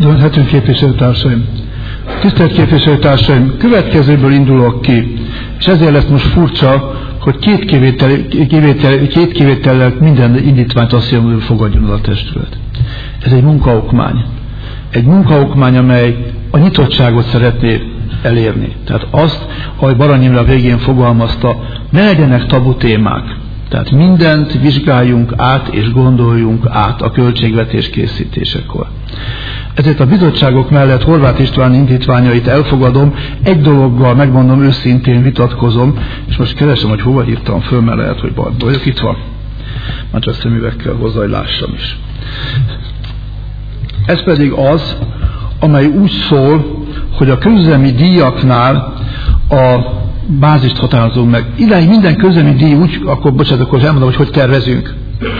Dönhetünk képviselőtársaim. Tisztelt képviselőtársaim, következőből indulok ki, és ezért lesz most furcsa, hogy két kivétellel minden indítványt azt jön, hogy fogadjon el a testület. Ez egy munkaokmány. Egy munkaokmány, amely a nyitottságot szeretné elérni. Tehát azt, ahogy Barany Imre a végén fogalmazta, ne legyenek tabu témák. Tehát mindent vizsgáljunk át és gondoljunk át a költségvetés készítésekor. Ezért a bizottságok mellett Horváth István indítványait elfogadom, egy dologgal megmondom őszintén vitatkozom, és most keresem, hogy hova írtam föl, mert lehet, hogy bajban vagyok, itt van. Már csak szemüvegkel hozzá, hogy lássam is. Ez pedig az, amely úgy szól, hogy a közüzemi díjaknál a bázist határozunk meg. Idáig minden közüzemi díj úgy, akkor elmondom, hogy tervezünk.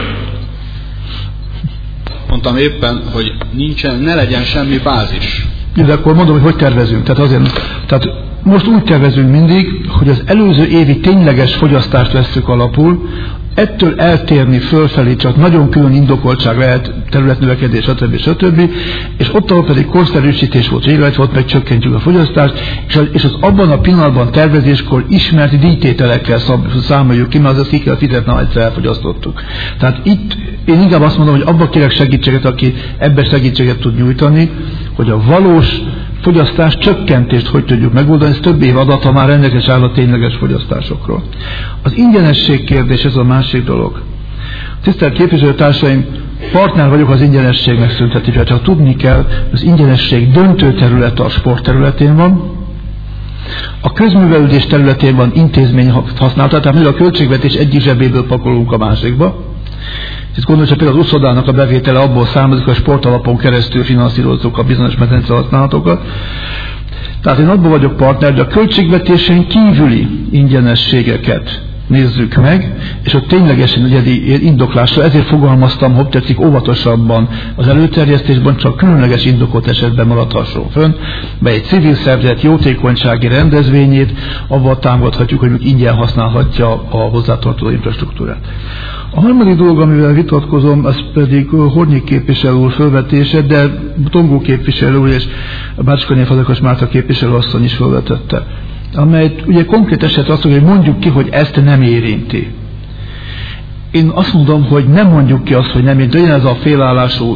Mondtam éppen, hogy ne legyen semmi bázis. De akkor mondom, hogy tervezünk. Tehát most úgy tervezünk mindig, hogy az előző évi tényleges fogyasztást vesszük alapul, ettől eltérni fölfelé csak nagyon külön indokoltság lehet, területnövekedés, stb. És ott, ahol pedig korszerűsítés volt, végrehajt volt, meg csökkentjük a fogyasztást, és az abban a pillanatban tervezéskor ismert díjtételekkel számoljuk ki, mert az ki kell fizetni, ha egyszer elfogyasztottuk. Tehát itt én inkább azt mondom, hogy abban kérek segítséget, aki ebben segítséget tud nyújtani, hogy a valós fogyasztás csökkentést hogy tudjuk megoldani, ez több év adata már rendelkezés áll a tényleges fogyasztásokról. Az ingyenesség kérdés, ez a másik dolog. Tisztelt képviselőtársaim, partner vagyok az ingyenesség megszüntetésére, csak tudni kell, az ingyenesség döntő területe a sport területén van, a közművelődés területén van intézmény használata, tehát a költségvetés egyik zsebéből pakolunk a másikba. Itt gondolj, hogy például az uszodának a bevétele abból származik, hogy a sportalapon keresztül finanszírozzuk a bizonyos medence használatokat. Tehát én abból vagyok partner, de a költségvetésen kívüli ingyenességeket nézzük meg, és ott ténylegesen egyedi indoklásra, ezért fogalmaztam, hogy tetszik óvatosabban az előterjesztésben, csak különleges indokot esetben maradhasson fönn, mely egy civil szervezet jótékonysági rendezvényét, abban támogathatjuk, hogy ingyen használhatja a hozzátartozó infrastruktúrát. A harmadik dolog, amivel vitatkozom, az pedig Hornyik képviselő úr felvetése, de Tongó képviselő úr és Bácskanyai Fazekas Márta képviselő asszony is felvetette, amelyet ugye konkrét eset azt mondja, hogy mondjuk ki, hogy ezt nem érinti. Én azt mondom, hogy nem mondjuk ki azt, hogy nem érinti. Ez a félállású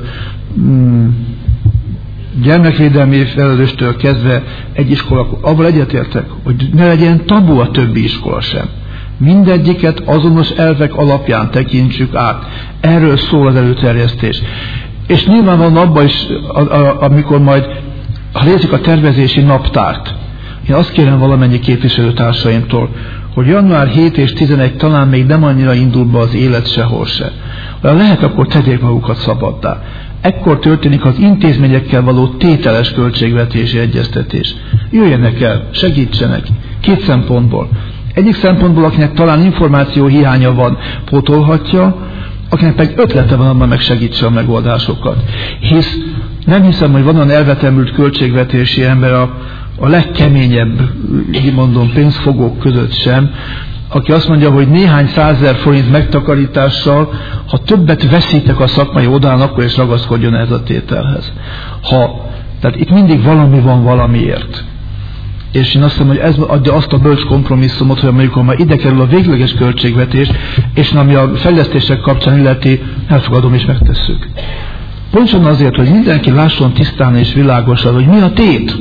gyermekvédelmi felelőstől kezdve egy iskola, avval egyetértek, hogy ne legyen tabu a többi iskola sem. Mindegyiket azonos elvek alapján tekintsük át. Erről szól az előterjesztés. És nyilvánvalóan abban is, amikor majd, ha nézzük a tervezési naptárt, én azt kérem valamennyi képviselőtársaimtól, hogy január 7 és 11 talán még nem annyira indul be az élet sehol se. Ha lehet, akkor tegyék magukat szabaddá. Ekkor történik az intézményekkel való tételes költségvetési egyeztetés. Jöjjenek el, segítsenek. Két szempontból. Egyik szempontból, akinek talán információ hiánya van, pótolhatja, akinek pedig ötlete van, abban meg segítse a megoldásokat. Hisz nem hiszem, hogy van olyan elvetemült költségvetési ember a legkeményebb, így mondom, pénzfogók között sem, aki azt mondja, hogy néhány 100 000 forint megtakarítással, ha többet veszítek a szakmai oldalon, akkor is ragaszkodjon ez a tételhez. Tehát itt mindig valami van valamiért. És én azt hiszem, hogy ez adja azt a bölcs kompromisszumot, hogy amikor már ide kerül a végleges költségvetés, és ami a fejlesztések kapcsán illeti, elfogadom és megtesszük. Pontosan azért, hogy mindenki lásson tisztán és világosan, hogy mi a tét.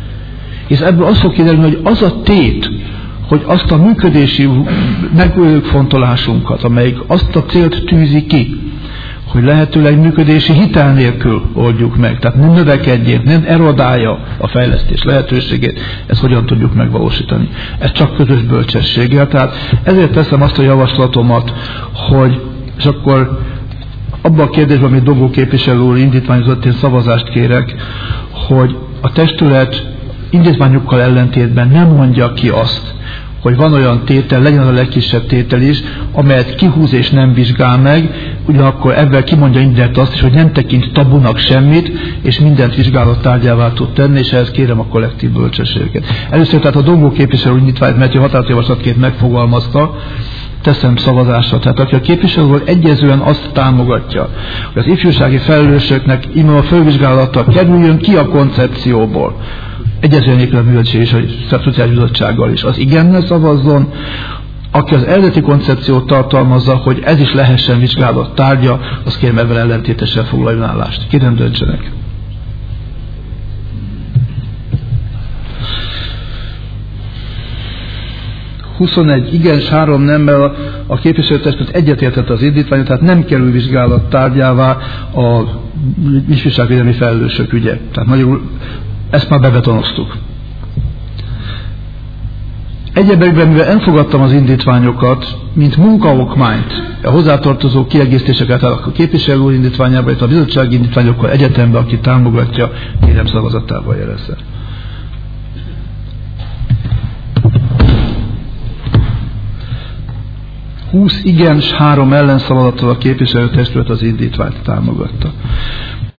És ebből az fog kiderülni, hogy az a tét, hogy azt a működési megfontolásunkat, amelyik azt a célt tűzi ki, hogy lehetőleg működési hitel nélkül oldjuk meg, tehát nem növekedjén, nem erodálja a fejlesztés lehetőségét, ezt hogyan tudjuk megvalósítani. Ez csak közös bölcsességgel, tehát ezért teszem azt a javaslatomat, hogy, és akkor abban a kérdésben, amit Dogó képviselő úr indítványozott, én szavazást kérek, hogy a testület indítványokkal ellentétben nem mondja ki azt, hogy van olyan tétel, legyen az a legkisebb tétel is, amelyet kihúz és nem vizsgál meg, ugyanakkor ebben kimondja indirekt azt is, hogy nem tekint tabunak semmit, és mindent vizsgálattárgyává tud tenni, és ehhez kérem a kollektív bölcsességet. Először tehát a Dongó képviselő indítványt, mert határozatjavaslatként megfogalmazta, teszem szavazásra. Tehát aki a képviselőről egyezően azt támogatja, hogy az ifjúsági felelősöknek íme a fölvizsgálattal kerüljön ki a koncepcióból, egyezően nélkül a Művelődési és a Szociális Bizottsággal is, az igennel szavazzon. Aki az eredeti koncepciót tartalmazza, hogy ez is lehessen vizsgálat tárgya, az kérem ebben ellentétesen foglaljon állást. Kérem, döntsenek. Igen, 3 nemmel a képviselőtestület egyetértett az indítványot, tehát nem kerül vizsgálat tárgyává a ifjúságvédelmi felelősök ügye. Tehát magyarul ezt már bebetonoztuk. Egyebekben, mivel elfogadtam az indítványokat, mint munkaokmányt, a hozzátartozó kiegészítéseket a képviselő úr indítványába, illetve a bizottsági indítványokkal egyetemben, aki támogatja, kérem szavazatával jelezze. Igen, 3 ellenszavazattal a képviselőtestület az indítványt támogatta.